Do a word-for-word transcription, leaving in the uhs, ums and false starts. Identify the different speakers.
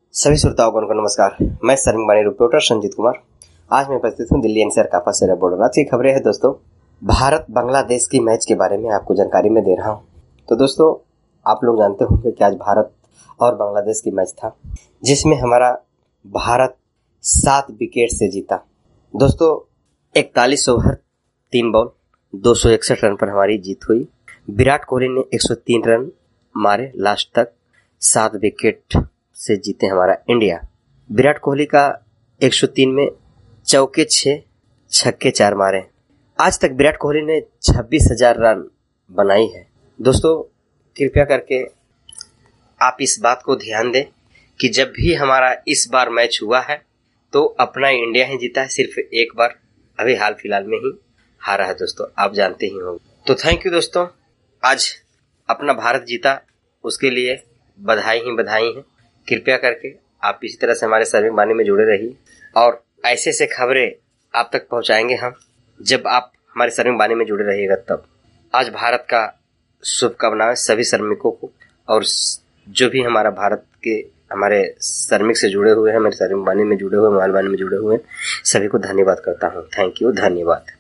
Speaker 1: सभी श्रोताओं को नमस्कार। मैं सर्विंग बानी रिपोर्टर संजीत कुमार। आज मैं उपस्थित हूँ दिल्ली एनसीआर कापा से रिपोर्टर। आज की खबरें हैं दोस्तों, भारत बांग्लादेश की मैच के बारे में आपको जानकारी में दे रहा हूँ। तो दोस्तों, आप लोग जानते होंगे कि आज भारत और बांग्लादेश की मैच था, जिसमें हमारा भारत सात विकेट से जीता। दोस्तों, इकतालीस ओवर तीन बॉल दो सौ इकसठ रन पर हमारी जीत हुई। विराट कोहली ने एक सौ तीन रन मारे लास्ट तक, सात विकेट से जीते हमारा इंडिया। विराट कोहली का एक सौ तीन में चौके छः छक्के चार मारे। आज तक विराट कोहली ने छब्बीस हजार रन बनाई है। दोस्तों, कृपया करके आप इस बात को ध्यान दें कि जब भी हमारा इस बार मैच हुआ है तो अपना इंडिया ही जीता है, सिर्फ एक बार अभी हाल फिलहाल में ही हारा है। दोस्तों, आप जानते ही होंगे। तो थैंक यू दोस्तों, आज अपना भारत जीता, उसके लिए बधाई ही बधाई है। कृपया करके आप इसी तरह से हमारे सर्विंग बानी में जुड़े रहिए और ऐसे ऐसे खबरें आप तक पहुंचाएंगे हम, जब आप हमारे सर्विंग बानी में जुड़े रहिएगा तब। आज भारत का शुभकामनाएं सभी श्रमिकों को, और जो भी हमारा भारत के हमारे श्रमिक से जुड़े हुए हैं, हमारे सर्विंग बानी में जुड़े हुए, माल बानी में जुड़े हुए हैं, सभी को धन्यवाद करता हूँ। थैंक यू, धन्यवाद।